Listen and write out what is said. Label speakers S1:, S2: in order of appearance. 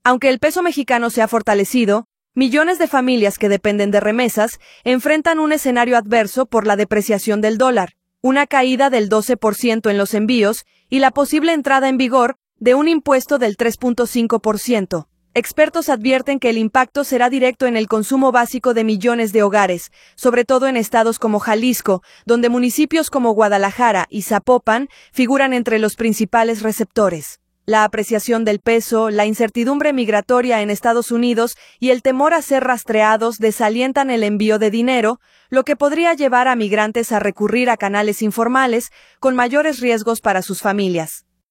S1: Aunque el peso mexicano se ha fortalecido, millones de familias que dependen de remesas enfrentan un escenario adverso por la depreciación del dólar, una caída del 12% en los envíos y la posible entrada en vigor de un impuesto del 3.5%. Expertos advierten que el impacto será directo en el consumo básico de millones de hogares, sobre todo en estados como Jalisco, donde municipios como Guadalajara y Zapopan figuran entre los principales receptores. La apreciación del peso, la incertidumbre migratoria en Estados Unidos y el temor a ser rastreados desalientan el envío de dinero, lo que podría llevar a migrantes a recurrir a canales informales con mayores riesgos para sus familias.